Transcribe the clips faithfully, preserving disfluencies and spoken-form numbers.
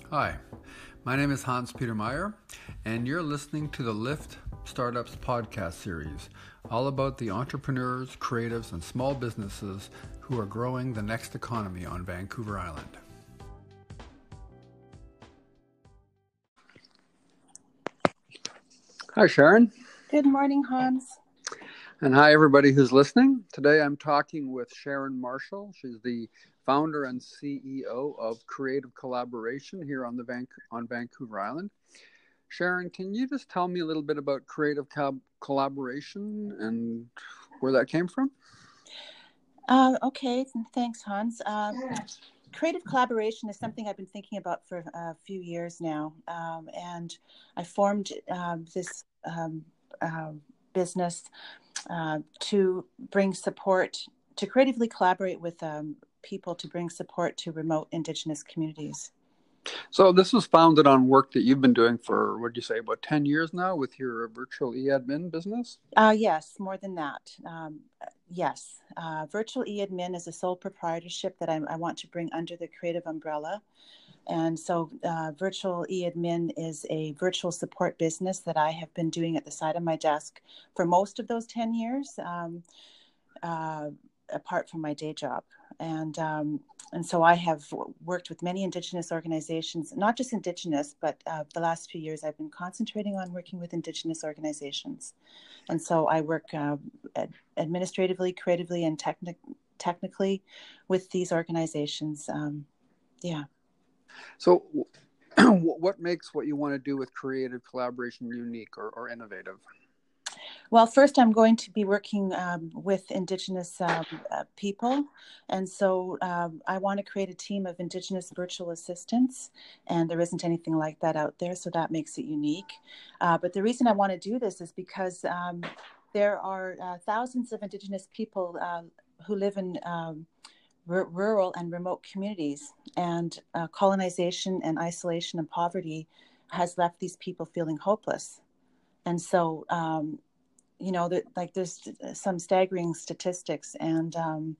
Hi, my name is Hans Peter Meyer, and you're listening to the Lift Startups podcast series, all about the entrepreneurs, creatives, and small businesses who are growing the next economy on Vancouver Island. Hi, Sharon. Good morning, Hans. And hi, everybody who's listening. Today I'm talking with Sharon Marshall. She's the founder and C E O of Creative Collaboration here on the Van- on Vancouver Island. Sharon, can you just tell me a little bit about Creative Co- Collaboration and where that came from? Uh, okay, thanks, Hans. Uh, creative collaboration is something I've been thinking about for a few years now, um, and I formed uh, this um, uh, business uh, to bring support, to creatively collaborate with um, people to bring support to remote Indigenous communities. So this was founded on work that you've been doing for, what did you say, about ten years now with your virtual e-admin business? Uh, yes, more than that. Um, yes. Uh, virtual e-admin is a sole proprietorship that I, I want to bring under the creative umbrella. And so uh, virtual e-admin is a virtual support business that I have been doing at the side of my desk for most of those ten years, um, uh, apart from my day job. And um, and so I have worked with many Indigenous organizations, not just Indigenous, but uh, the last few years I've been concentrating on working with Indigenous organizations. And so I work uh, ad- administratively, creatively, and techni- technically with these organizations. Um, yeah. So what makes what you want to do with Creative Collaboration unique or, or innovative? Well, first, I'm going to be working um, with Indigenous um, uh, people. And so um, I want to create a team of Indigenous virtual assistants. And there isn't anything like that out there. So that makes it unique. Uh, but the reason I want to do this is because um, there are uh, thousands of Indigenous people uh, who live in um, r- rural and remote communities. And uh, colonization and isolation and poverty has left these people feeling hopeless. And so, um, you know, that like there's some staggering statistics. And um,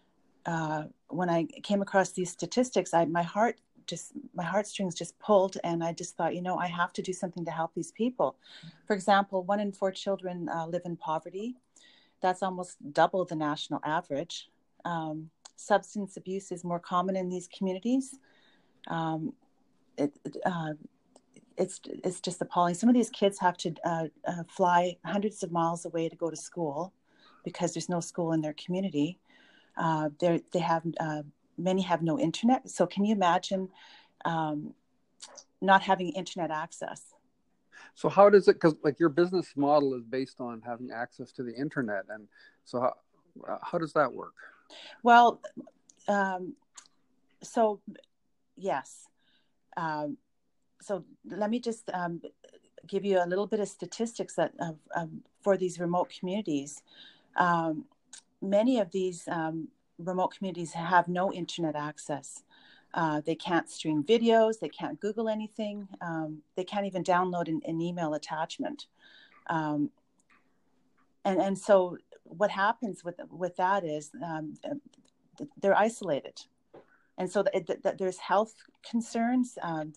uh, when I came across these statistics, I, my heart just, my heartstrings just pulled. And I just thought, you know, I have to do something to help these people. For example, one in four children uh, live in poverty. That's almost double the national average. Um, substance abuse is more common in these communities. Um, it, uh, It's it's just appalling. Some of these kids have to uh, uh, fly hundreds of miles away to go to school because there's no school in their community. Uh, they they have uh, many have no internet. So can you imagine um, not having internet access? So how does it, because like your business model is based on having access to the internet. And so how, uh, how does that work? Well, um, so yes. Um, so let me just um, give you a little bit of statistics that uh, um, for these remote communities. Um, many of these um, remote communities have no internet access. Uh, they can't stream videos. They can't Google anything. Um, they can't even download an, an email attachment. Um, and and so what happens with with that is um, they're isolated, and so th- th- there's health concerns. Um,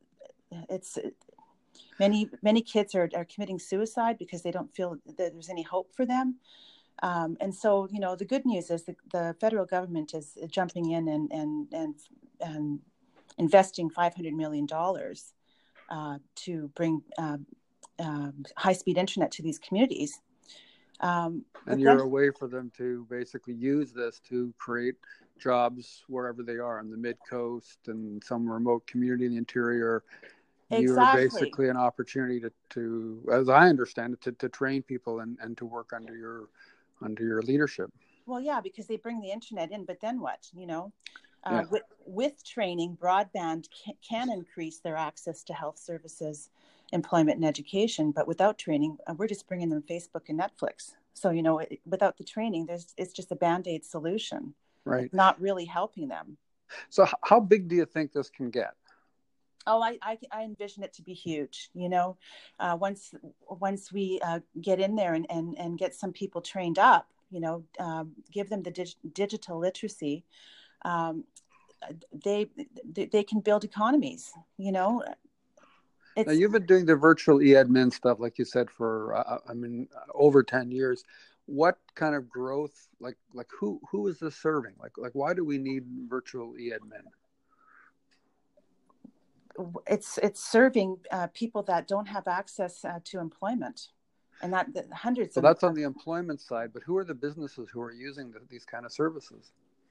it's many many kids are, are committing suicide because they don't feel that there's any hope for them. Um, and so, you know, the good news is the, the federal government is jumping in and and and, and investing five hundred million dollars uh, to bring uh, um, high-speed internet to these communities. Um, and you're then, a way for them to basically use this to create jobs wherever they are on the mid-coast and some remote community in the interior. You're exactly. basically an opportunity to, to as I understand it, to, to train people and, and to work under your under your leadership. Well, yeah, because they bring the internet in, but then what? You know, uh, yeah. with, with training, broadband can, can increase their access to health services, employment, and education. But without training, uh, we're just bringing them Facebook and Netflix. So, you know, it, without the training, there's it's just a Band-Aid solution. Right. It's not really helping them. So how big do you think this can get? Oh, I, I, I envision it to be huge. You know, uh, once once we uh, get in there and, and, and get some people trained up, you know, um, give them the dig- digital literacy. Um, they they can build economies. You know, it's, now you've been doing the virtual e-admin stuff, like you said, for uh, I mean over ten years. What kind of growth, like like who who is this serving? Like like why do we need virtual e-admin? It's it's serving uh, people that don't have access uh, to employment, and that, that hundreds. So of that's on the employment side, but who are the businesses who are using the, these kind of services?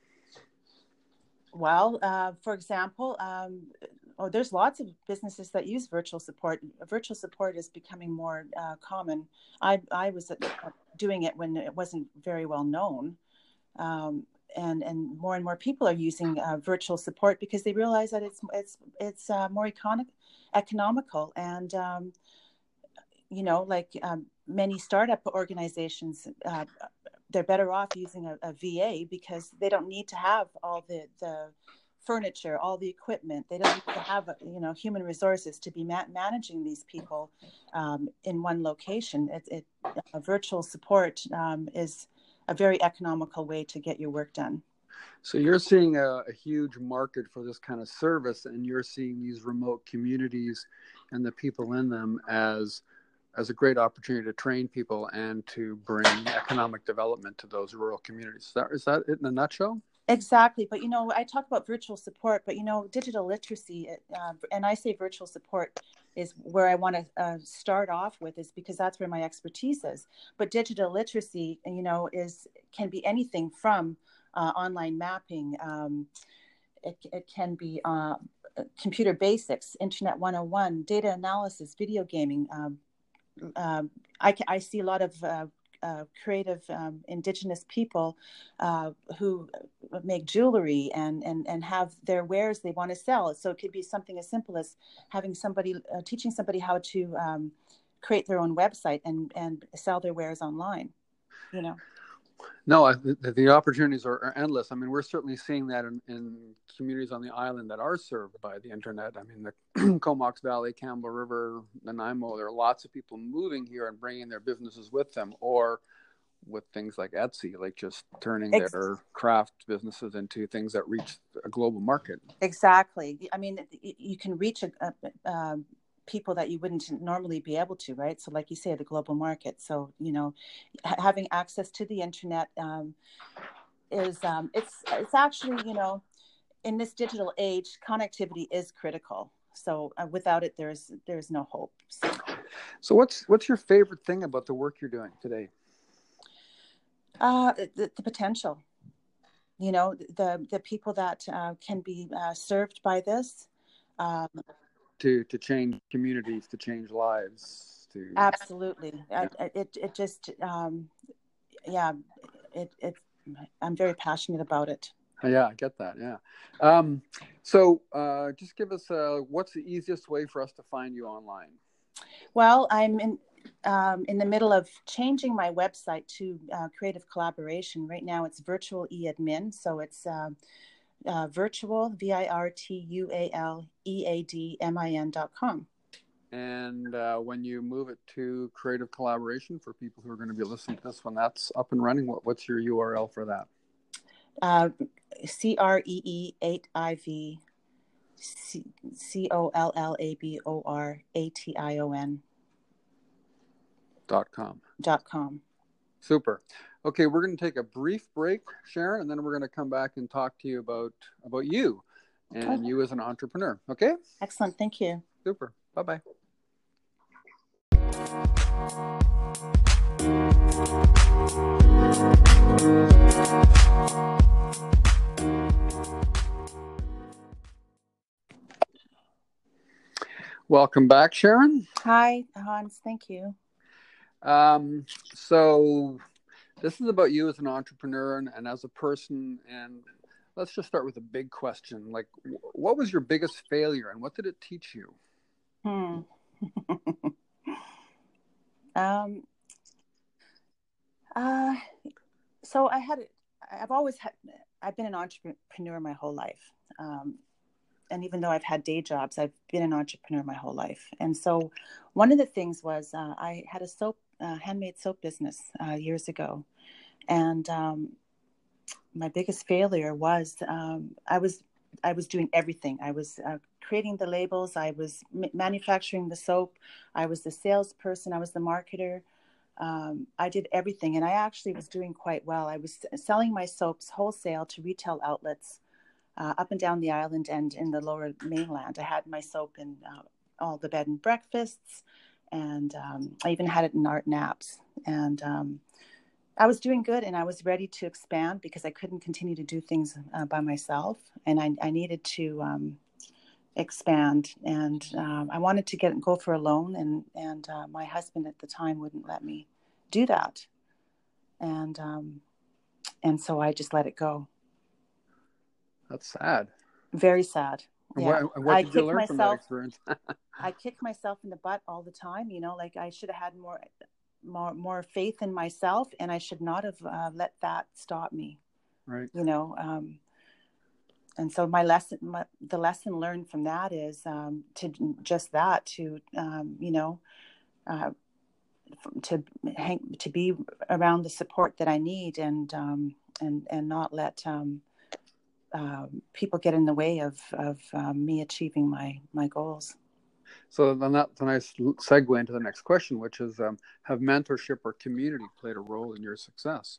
Well, uh, for example, um, oh, there's lots of businesses that use virtual support. Virtual support is becoming more uh, common. I I was doing it when it wasn't very well known. Um, and and more and more people are using uh, virtual support because they realize that it's it's it's uh, more econ- economical and um, you know, like um, many startup organizations, uh, they're better off using a, a V A because they don't need to have all the the furniture, all the equipment. They don't need to have you know human resources to be ma- managing these people um, in one location. It, it uh, virtual support um, is a very economical way to get your work done. So you're seeing a, a huge market for this kind of service, and you're seeing these remote communities and the people in them as as a great opportunity to train people and to bring economic development to those rural communities. Is that, is that it in a nutshell? Exactly. But, you know, I talk about virtual support, but, you know, digital literacy, uh, and I say virtual support is where I want to uh, start off with, is because that's where my expertise is. But digital literacy, you know, is can be anything from uh, online mapping. Um, it, it can be uh, computer basics, Internet one oh one, data analysis, video gaming. Um, um, I, I see a lot of uh, uh, creative um, Indigenous people uh, who make jewelry and, and, and have their wares they want to sell. So it could be something as simple as having somebody, uh, teaching somebody how to um, create their own website and, and sell their wares online, you know. No, the, the opportunities are, are endless. I mean, we're certainly seeing that in, in communities on the island that are served by the internet. I mean, the Comox Valley, Campbell River, Nanaimo, there are lots of people moving here and bringing their businesses with them, or with things like Etsy, like just turning Ex- their craft businesses into things that reach a global market. Exactly. I mean, you can reach a, a, a people that you wouldn't normally be able to, right? So like you say, the global market. So, you know, having access to the internet um, is, um, it's, it's actually, you know, in this digital age, connectivity is critical. So uh, without it, there's, there's no hope. So, so what's, what's your favorite thing about the work you're doing today? Uh, the, the potential, you know, the, the people that uh, can be uh, served by this. Um, to to change communities, to change lives, to absolutely. yeah. I, it it just um, yeah, it it I'm very passionate about it. Yeah, I get that. Yeah. Um, so uh, just give us uh, what's the easiest way for us to find you online? Well, I'm in um, in the middle of changing my website to uh, Creative Collaboration. Right now, it's Virtual e-admin, so it's uh, uh, virtual v i r t u a l e a d m i n dot com. And uh, when you move it to Creative Collaboration, for people who are going to be listening to this when that's up and running, what, what's your U R L for that? Uh, C R E E eight I V C O L L A B O R A T I O N dot com. Dot com. Super. Okay, we're going to take a brief break, Sharon, and then we're going to come back and talk to you about about you and okay. you as an entrepreneur. Okay? Excellent. Thank you. Super. Bye-bye. Welcome back, Sharon. Hi, Hans. Thank you. Um, so this is about you as an entrepreneur and, and as a person. And let's just start with a big question. Like, what was your biggest failure and what did it teach you? Hmm. um, uh, so I had, I've always had, I've been an entrepreneur my whole life. Um, and even though I've had day jobs, I've been an entrepreneur my whole life. And so one of the things was uh, I had a soap, uh, handmade soap business uh, years ago. And um, my biggest failure was um, I was I was doing everything. I was uh, creating the labels. I was m- manufacturing the soap. I was the salesperson. I was the marketer. Um, I did everything, and I actually was doing quite well. I was selling my soaps wholesale to retail outlets uh, up and down the island and in the lower mainland. I had my soap in uh, all the bed and breakfasts, and um, I even had it in Art Naps. And um, I was doing good, and I was ready to expand because I couldn't continue to do things uh, by myself, and I, I needed to um, expand. And um, I wanted to get go for a loan, and and uh, my husband at the time wouldn't let me do that, and um, and so I just let it go. That's sad. Very sad. And Yeah, what, and what I did you kicked learn from that myself. experience? I kicked myself in the butt all the time. You know, like I should have had more, more, more faith in myself, and I should not have uh, let that stop me. Right. You know, um, and so my lesson, my, the lesson learned from that is um, to just that, to um, you know, uh, to hang, to be around the support that I need, and um, and and not let um, uh, people get in the way of of um, me achieving my my goals. So then that's a nice segue into the next question, which is, um, have mentorship or community played a role in your success?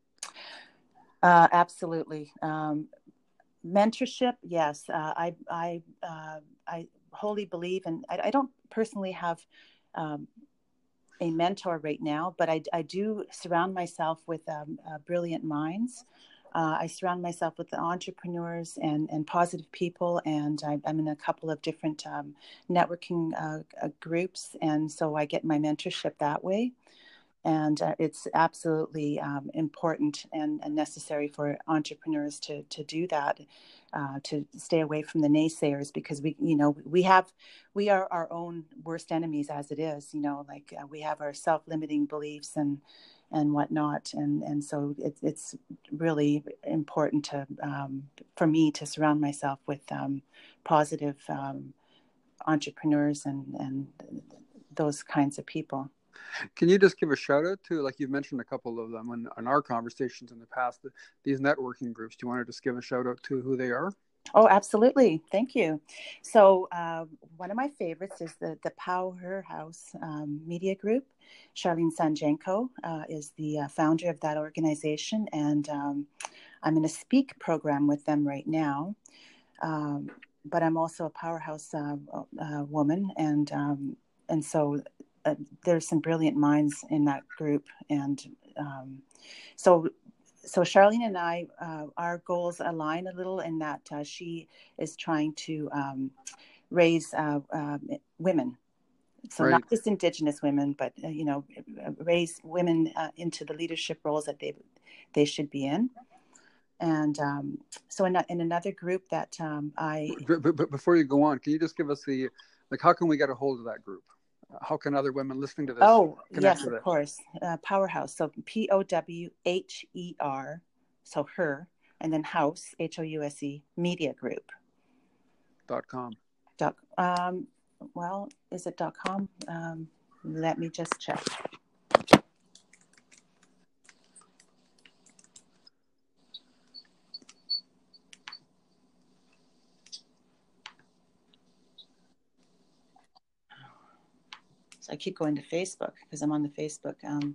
Uh, absolutely. Um, mentorship, yes. Uh, I I uh, I wholly believe, and I, I don't personally have um, a mentor right now, but I, I do surround myself with um, uh, brilliant minds. Uh, I surround myself with the entrepreneurs and, and positive people, and I, I'm in a couple of different um, networking uh, uh, groups, and so I get my mentorship that way. And uh, it's absolutely um, important and, and necessary for entrepreneurs to to do that, uh, to stay away from the naysayers, because we, you know, we have, we are our own worst enemies as it is. You know, like uh, we have our self-limiting beliefs and and whatnot, and and so it's it's really important to um, for me to surround myself with um, positive um, entrepreneurs and and those kinds of people. Can you just give a shout out to, like you've mentioned a couple of them in, in our conversations in the past, these networking groups? Do you want to just give a shout out to who they are? Oh, absolutely. Thank you. So uh, one of my favorites is the, the Powerhouse um, Media Group. Charlene Sanjenko uh, is the uh, founder of that organization, and um, I'm in a speak program with them right now. Um, but I'm also a powerhouse uh, uh, woman, and um, and so uh, there's some brilliant minds in that group, and um, so so Charlene and I, uh, our goals align a little in that uh, she is trying to um, raise uh, uh, women. So Right. not just Indigenous women, but uh, you know, raise women uh, into the leadership roles that they they should be in. And um, so in, in another group that um, I... But, but, but before you go on, can you just give us the, like, how can we get a hold of that group? How can other women listening to this Oh, connect yes, with of it? course. Uh, Powerhouse. So P O W H E R, so her, and then house, H O U S E, media group. Dot com. Dot, um, well, is it dot com? Um, let me just check. So I keep going to Facebook because I'm on the Facebook. Um,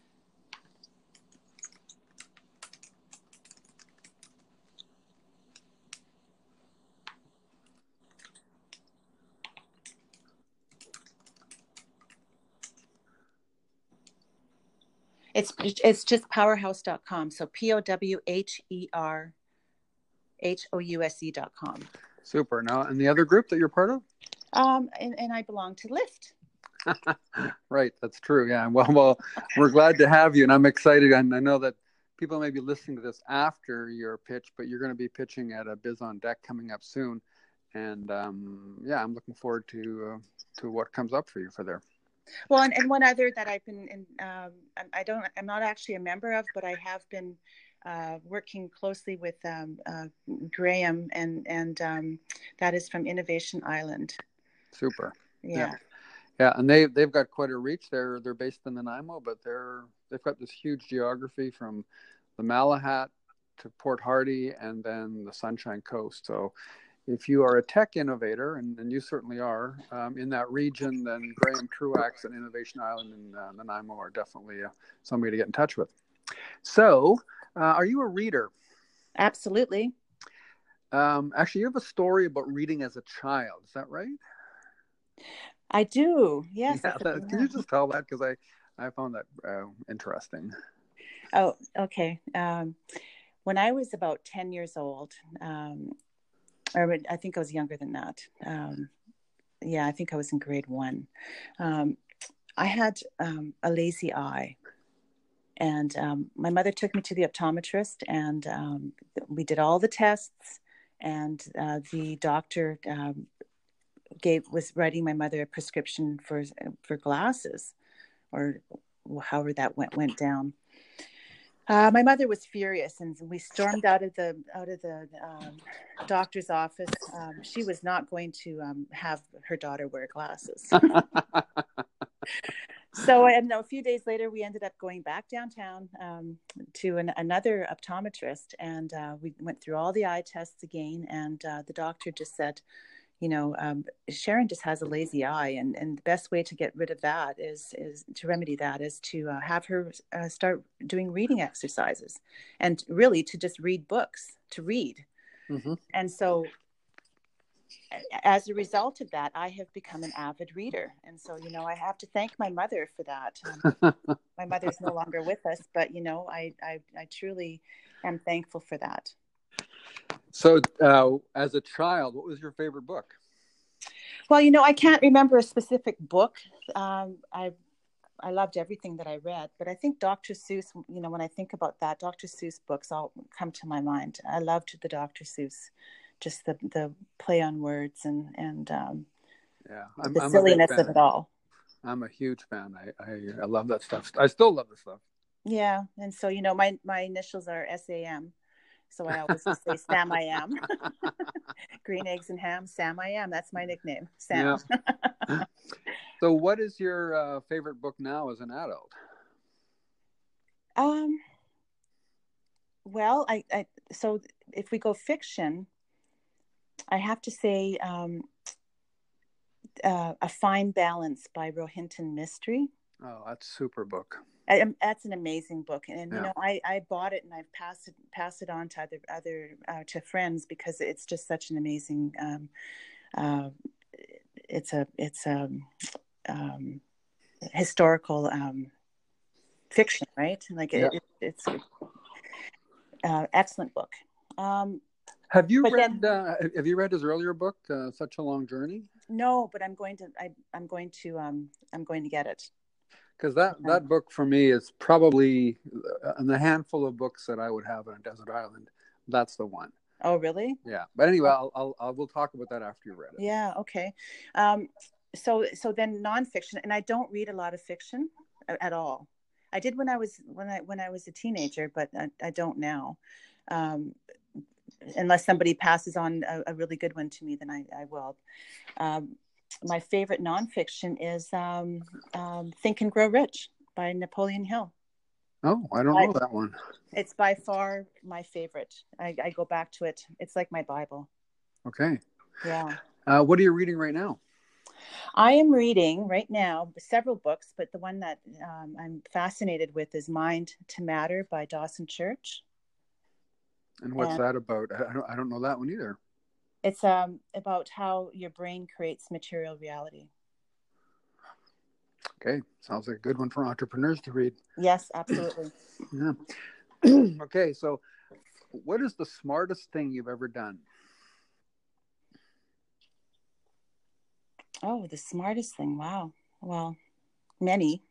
it's it's just powerhouse dot com. So P O W H E R H O U S E dot com. Super. Now, and the other group that you're part of? Um, and, and I belong to Lyft. Right, that's true. Yeah. Well, well, we're glad to have you, and I'm excited. And I know that people may be listening to this after your pitch, but you're going to be pitching at a Biz on Deck coming up soon. And um, yeah, I'm looking forward to uh, to what comes up for you for there. Well, and, and one other that I've been, in, um, I don't, I'm not actually a member of, but I have been uh, working closely with um, uh, Graham, and and um, that is from Innovation Island. Super. Yeah. Yeah. Yeah, and they they've got quite a reach. They're they're based in Nanaimo, but they're they've got this huge geography from the Malahat to Port Hardy, and then the Sunshine Coast. So if you are a tech innovator, and, and you certainly are, um, in that region, then Graham Truax and Innovation Island and uh, Nanaimo are definitely uh, somebody to get in touch with. So uh, are you a reader? Absolutely. Um, actually, you have a story about reading as a child. Is that right? I do. Yes. Yeah. That, can you just tell that? Because I, I found that uh, interesting. Oh, okay. Um, when I was about ten years old, um, or I think I was younger than that. Um, yeah, I think I was in grade one. Um, I had um, a lazy eye. And um, my mother took me to the optometrist, and um, we did all the tests. And uh, the doctor um, gave was writing my mother a prescription for for glasses, or however that went went down. Uh, my mother was furious, and we stormed out of the out of the um, doctor's office. Um, she was not going to um, have her daughter wear glasses. So, and a few days later, we ended up going back downtown um, to an, another optometrist, and uh, we went through all the eye tests again. And uh, the doctor just said, you know, um, Sharon just has a lazy eye, and, and the best way to get rid of that is is to remedy that is to uh, have her uh, start doing reading exercises, and really to just read books, to read. Mm-hmm. And so as a result of that, I have become an avid reader. And so, you know, I have to thank my mother for that. Um, my mother's no longer with us, but, you know, I, I, I truly am thankful for that. So uh, as a child, what was your favorite book? Well, you know, I can't remember a specific book. Um, I I loved everything that I read, but I think Doctor Seuss, you know, when I think about that, Doctor Seuss books all come to my mind. I loved the Doctor Seuss, just the, the play on words and, and um, yeah, I'm, the I'm silliness of it all. I'm a huge fan. I, I, I love that stuff. I still love the stuff. Yeah. And so, you know, my, my initials are S A M. So I always just say Sam I am. Green eggs and ham, Sam I am. That's my nickname, Sam. Yeah. So what is your uh, favorite book now as an adult? Um. Well, I, I so if we go fiction, I have to say um, uh, A Fine Balance by Rohinton Mistry. Oh, that's a super book. I, that's an amazing book, and yeah. you know, I, I bought it and I've passed it passed it on to other other uh, to friends because it's just such an amazing. Um, uh, it's a it's a um, historical um, fiction, right? Like yeah. it, it's uh, excellent book. Um, have you read then, uh, Have you read his earlier book, uh, Such a Long Journey? No, but I'm going to I, I'm going to um, I'm going to get it. Because that, that book for me is probably in the handful of books that I would have on a desert island. That's the one. Oh, really? Yeah. But anyway, I'll, I'll, I'll we'll talk about that after you read it. Yeah. Okay. Um, so, so then nonfiction, and I don't read a lot of fiction at all. I did when I was, when I, when I was a teenager, but I, I don't now. Um, unless somebody passes on a, a really good one to me, then I, I will. Um, My favorite nonfiction is um, um, Think and Grow Rich by Napoleon Hill. Oh, I don't know I, that one. It's by far my favorite. I, I go back to it. It's like my Bible. Okay. Yeah. Uh, what are you reading right now? I am reading right now several books, but the one that um, I'm fascinated with is Mind to Matter by Dawson Church. And what's and, that about? I don't, I don't know that one either. It's um, about how your brain creates material reality. Okay. Sounds like a good one for entrepreneurs to read. Yes, absolutely. Yeah. Okay. So what is the smartest thing you've ever done? Oh, the smartest thing. Wow. Well, many.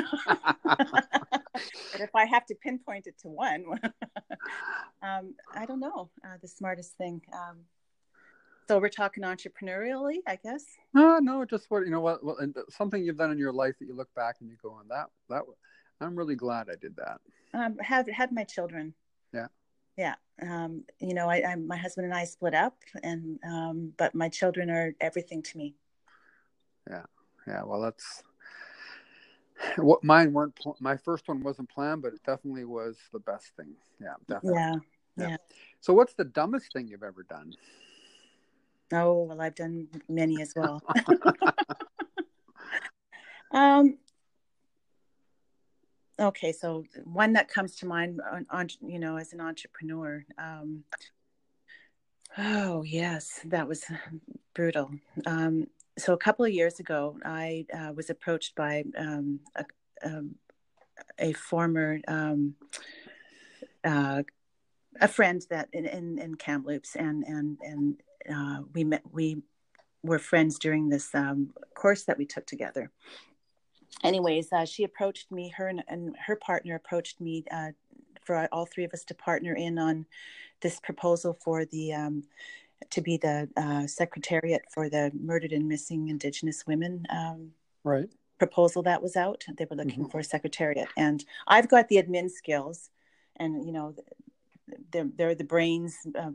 But if I have to pinpoint it to one, um, I don't know. Uh, the smartest thing. Um, So we're talking entrepreneurially, I guess. No, no, just what you know. What, what and something you've done in your life that you look back and you go, "On that, that I'm really glad I did that." Um, have had my children. Yeah. Yeah. Um, you know, I, I my husband and I split up, and um, but my children are everything to me. Yeah. Yeah. Well, that's what mine weren't. My first one wasn't planned, but it definitely was the best thing. Yeah, definitely. Yeah. Yeah. Yeah. So what's the dumbest thing you've ever done? Oh, well, I've done many as well. um, okay. So one that comes to mind, on, on you know, as an entrepreneur, um, oh yes, that was brutal. Um, so a couple of years ago, I uh, was approached by um, a, um, a former um, uh, a friend that in, in, in Kamloops, and and and uh, we met we were friends during this um, course that we took together. Anyways, uh, she approached me, her and, and her partner approached me uh, for all three of us to partner in on this proposal for the um, to be the uh, secretariat for the Murdered and Missing Indigenous Women um, right. proposal that was out. They were looking Mm-hmm. for a secretariat, and I've got the admin skills, and you know, they're, they're the brains uh,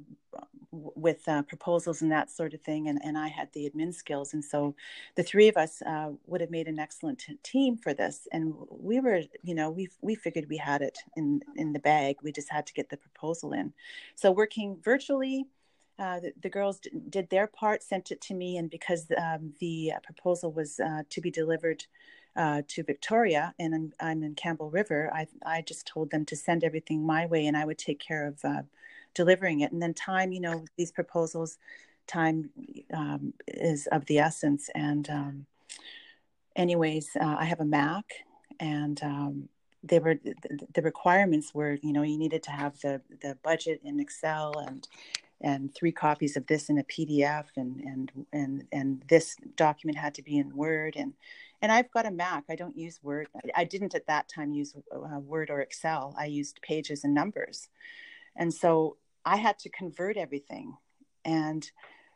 with uh, proposals and that sort of thing, and, and I had the admin skills, and so the three of us uh, would have made an excellent t- team for this. And we were, you know, we we figured we had it in in the bag. We just had to get the proposal in. So working virtually. Uh, the, the girls d- did their part, sent it to me, and because um, the proposal was uh, to be delivered uh, to Victoria, and I'm, I'm in Campbell River, I, I just told them to send everything my way, and I would take care of uh, delivering it. And then time, you know, these proposals, time um, is of the essence. And um, anyways, uh, I have a Mac, and um, they were the, the requirements were, you know, you needed to have the the budget in Excel, and and three copies of this in a P D F, and and and and this document had to be in Word, and and I've got a Mac. I don't use Word. I didn't at that time use uh, Word or Excel. I used Pages and Numbers, and so I had to convert everything, and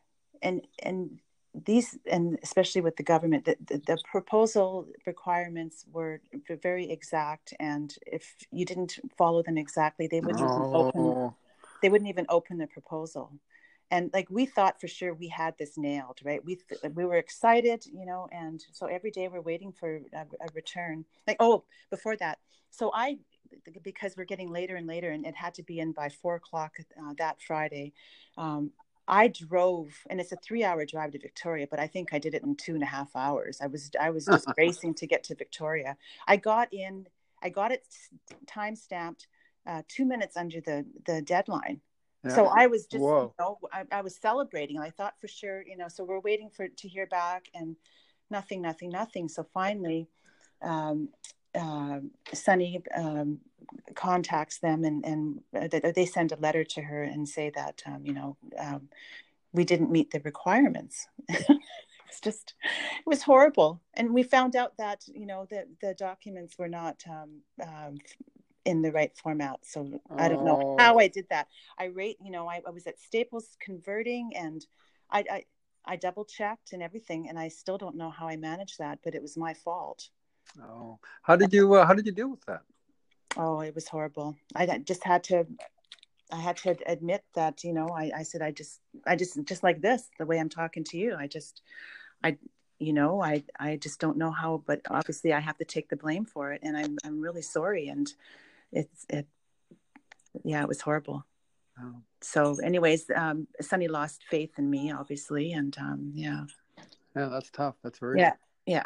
and and these, and especially with the government, the, the, the proposal requirements were very exact, and if you didn't follow them exactly, they wouldn't even open Oh. they wouldn't even open the proposal. And like, we thought for sure we had this nailed, right? We th- we were excited, you know, and so every day we're waiting for a, a return. Like, oh, before that, so I, because we're getting later and later, and it had to be in by four o'clock uh, that Friday. Um, I drove, and it's a three-hour drive to Victoria, but I think I did it in two and a half hours. I was I was just racing to get to Victoria. I got in, I got it time stamped uh, two minutes under the the deadline. Yeah. So I was just, Whoa. you know, I, I was celebrating. I thought for sure, you know, so we're waiting for to hear back, and nothing, nothing, nothing. So finally, um, uh, Sunny um, contacts them, and, and uh, they send a letter to her and say that, um, you know, um, we didn't meet the requirements. It's just, it was horrible. And we found out that, you know, that the documents were not um, um, in the right format. So I don't know Oh. how I did that. I rate, you know, I, I was at Staples converting, and I, I, I double checked and everything, and I still don't know how I managed that, but it was my fault. Oh, how did you uh, how did you deal with that? Oh, it was horrible. I just had to, I had to admit that, you know, I, I said, I just, I just, just like this, the way I'm talking to you, I just, I, you know, I, I just don't know how, but obviously I have to take the blame for it. And I'm, I'm really sorry. And it's, it, yeah, it was horrible. Oh. So anyways, um, Sunny lost faith in me, obviously. And um, yeah. Yeah, that's tough. That's very yeah. tough. Yeah.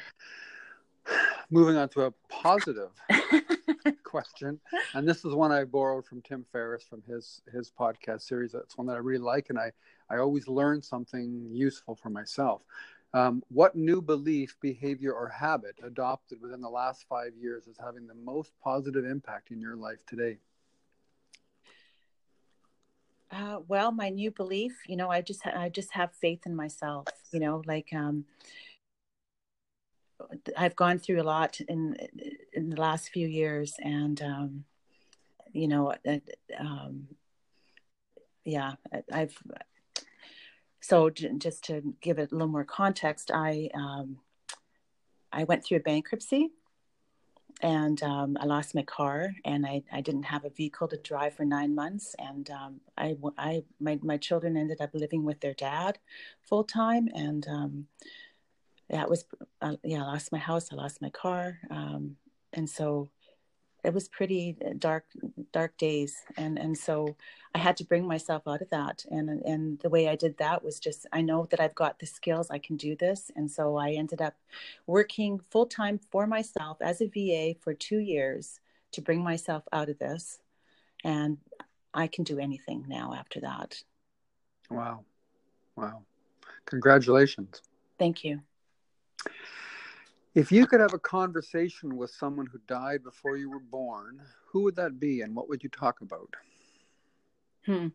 Moving on to a positive question, and this is one I borrowed from Tim Ferriss from his his podcast series. That's one that I really like, and I I always learn something useful for myself. Um, what new belief, behavior, or habit adopted within the last five years is having the most positive impact in your life today? Uh, well, my new belief, you know, I just I just have faith in myself. You know, like um, I've gone through a lot in in the last few years, and um, you know, um, yeah, I've. So just to give it a little more context, I um, I went through a bankruptcy, and um, I lost my car, and I, I didn't have a vehicle to drive for nine months, and um, I I my my children ended up living with their dad full time, and um, that was uh, yeah, I lost my house, I lost my car, um, and so it was pretty dark, dark days. And, and so I had to bring myself out of that. And, and the way I did that was just, I know that I've got the skills, I can do this. And so I ended up working full time for myself as a V A for two years to bring myself out of this. And I can do anything now after that. Wow. Wow. Congratulations. Thank you. If you could have a conversation with someone who died before you were born, who would that be and what would you talk about? Hmm.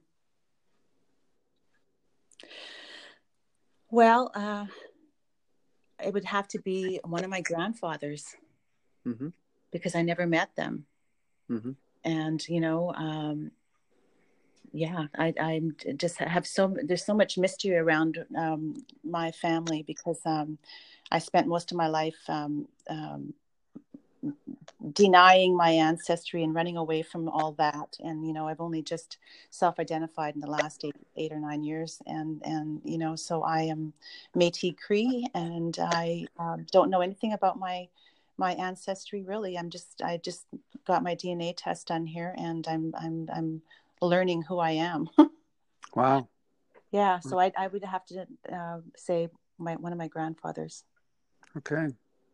Well, uh, it would have to be one of my grandfathers, mm-hmm. because I never met them. Mm-hmm. And, you know, um, yeah, I, I just have so, there's so much mystery around um, my family because um, I spent most of my life um, um, denying my ancestry and running away from all that. And, you know, I've only just self-identified in the last eight, eight or nine years. And, and, you know, so I am Métis Cree and I um, don't know anything about my, my ancestry, really. I'm just, I just got my D N A test done here and I'm, I'm, I'm learning who I am. Wow. Yeah. So I, I would have to uh, say my, one of my grandfathers. Okay.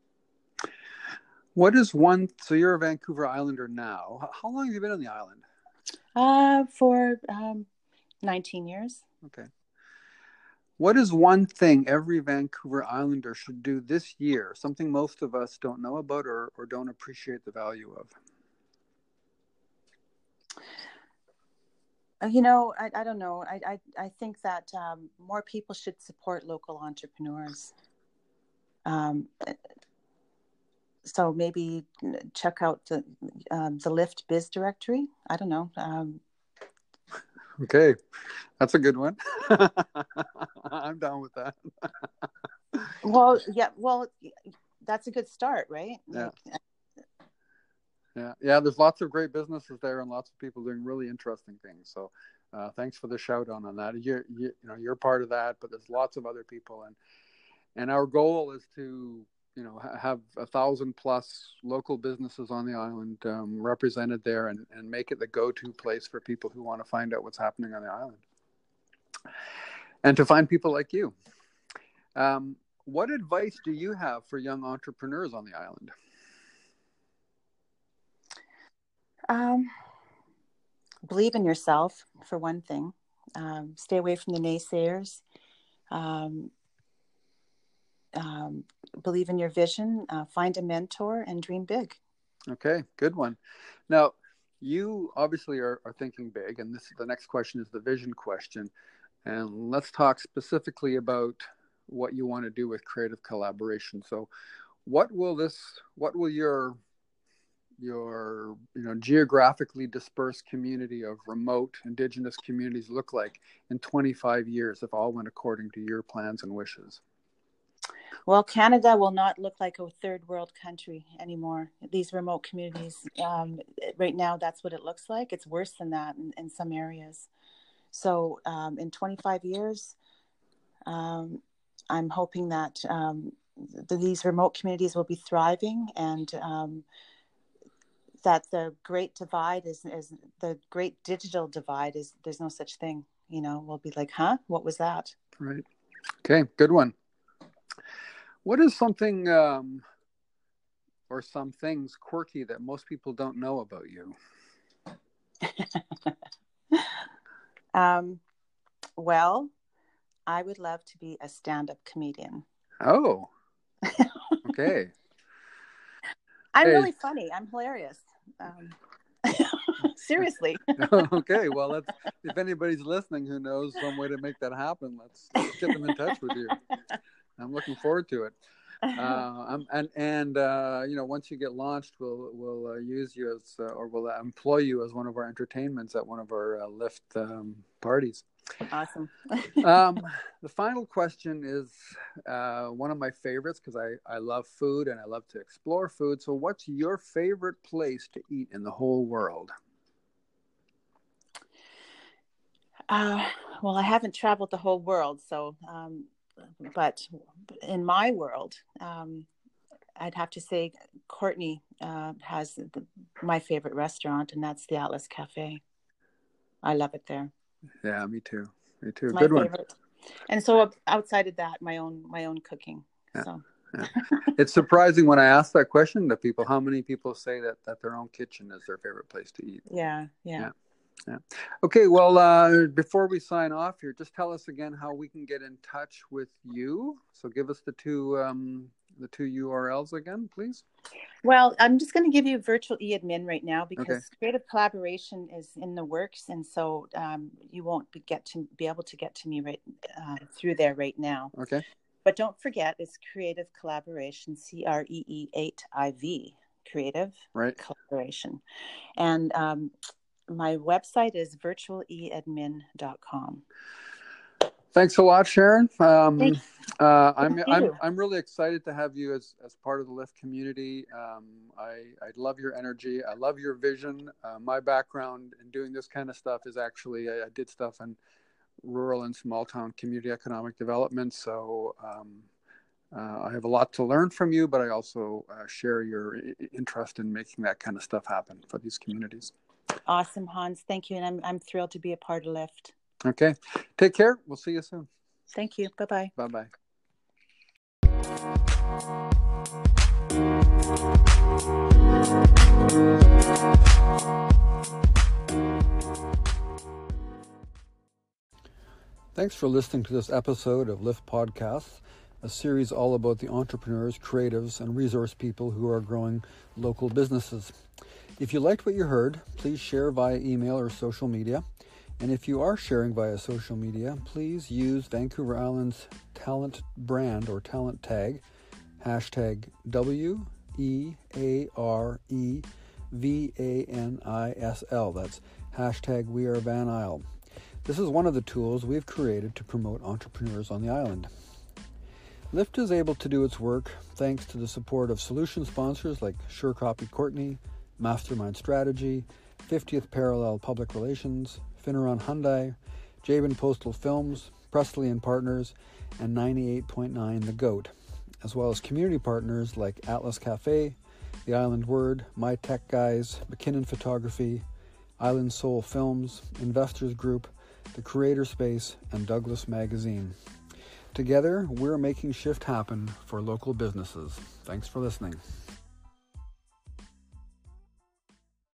What is one, so you're a Vancouver Islander now. How long have you been on the island? Uh, for um, nineteen years. Okay. What is one thing every Vancouver Islander should do this year, something most of us don't know about or, or don't appreciate the value of? You know, I, I don't know. I, I, I think that um, more people should support local entrepreneurs. Um, so maybe check out the um, the Lyft Biz Directory. I don't know. Um, okay, that's a good one. I'm down with that. well, yeah, well, that's a good start, right? Yeah. Like, yeah, yeah. There's lots of great businesses there, and lots of people doing really interesting things. So, uh, thanks for the shout out on that. You're, you, you know, you're part of that, but there's lots of other people, and and our goal is to, you know, have a thousand plus local businesses on the island um, represented there and, and make it the go-to place for people who want to find out what's happening on the island. And to find people like you. Um, what advice do you have for young entrepreneurs on the island? Um, believe in yourself, for one thing. Um, stay away from the naysayers. Um, Um, believe in your vision, uh, find a mentor, and dream big. Okay, good one. Now, you obviously are, are thinking big, and this the next question is the vision question. And let's talk specifically about what you want to do with creative collaboration. So, what will this? What will your your you know geographically dispersed community of remote Indigenous communities look like in twenty-five years if all went according to your plans and wishes? Well, Canada will not look like a third world country anymore. These remote communities, um, right now, that's what it looks like. It's worse than that in, in some areas. So um, in twenty-five years, um, I'm hoping that um, th- these remote communities will be thriving and um, that the great divide is, is the great digital divide is there's no such thing. You know, we'll be like, huh, what was that? Right. Okay, good one. What is something um, or some things quirky that most people don't know about you? um, well, I would love to be a stand-up comedian. Oh, okay. I'm hey. really funny. I'm hilarious. Um, seriously. Okay, well, let's, if anybody's listening who knows some way to make that happen, let's, let's get them in touch with you. I'm looking forward to it. Uh, I'm, and and uh, you know, once you get launched, we'll we'll uh, use you as uh, or we'll employ you as one of our entertainments at one of our uh, Lyft um, parties. Awesome. um, the final question is uh, one of my favorites because I I love food and I love to explore food. So, what's your favorite place to eat in the whole world? Uh, well, I haven't traveled the whole world, so. Um... But in my world, um, I'd have to say Courtney uh, has the, my favorite restaurant, and that's the Atlas Cafe. I love it there. Yeah, me too. Me too. It's my Good favorite. one. And so outside of that, my own my own cooking. Yeah. So yeah. It's surprising when I ask that question to people, how many people say that, that their own kitchen is their favorite place to eat. Yeah, yeah. Yeah. Yeah. Okay. Well, uh, before we sign off here, just tell us again how we can get in touch with you. So give us the two um, the two U R Ls again, please. Well, I'm just going to give you virtual e-admin right now because Okay. creative collaboration is in the works, and so um, you won't be, get to be able to get to me right uh, through there right now. Okay. But don't forget, it's Creative Collaboration, C R E E eight I V, Creative right. Collaboration, and um, my website is virtual e admin dot com. Thanks a lot, Sharon. Um, uh, I'm Thank I'm you. I'm really excited to have you as, as part of the Lift community. Um, I I love your energy. I love your vision. Uh, my background in doing this kind of stuff is actually I, I did stuff in rural and small town community economic development. So um, uh, I have a lot to learn from you, but I also uh, share your I- interest in making that kind of stuff happen for these communities. Awesome, Hans. Thank you, and I'm I'm thrilled to be a part of Lift. Okay. Take care. We'll see you soon. Thank you. Bye-bye. Bye-bye. Thanks for listening to this episode of Lift Podcasts, a series all about the entrepreneurs, creatives, and resource people who are growing local businesses. If you liked what you heard, please share via email or social media. And if you are sharing via social media, please use Vancouver Island's talent brand or talent tag, hashtag W E A R E V A N I S L. That's hashtag We Are Van Isle. This is one of the tools we've created to promote entrepreneurs on the island. Lift is able to do its work thanks to the support of solution sponsors like SureCopy Courtney, Mastermind Strategy, fiftieth Parallel Public Relations, Finneron Hyundai, Jabin Postal Films, Presley and Partners, and ninety-eight point nine The Goat, as well as community partners like Atlas Cafe, The Island Word, My Tech Guys, McKinnon Photography, Island Soul Films, Investors Group, The Creator Space, and Douglas Magazine. Together, we're making shift happen for local businesses. Thanks for listening.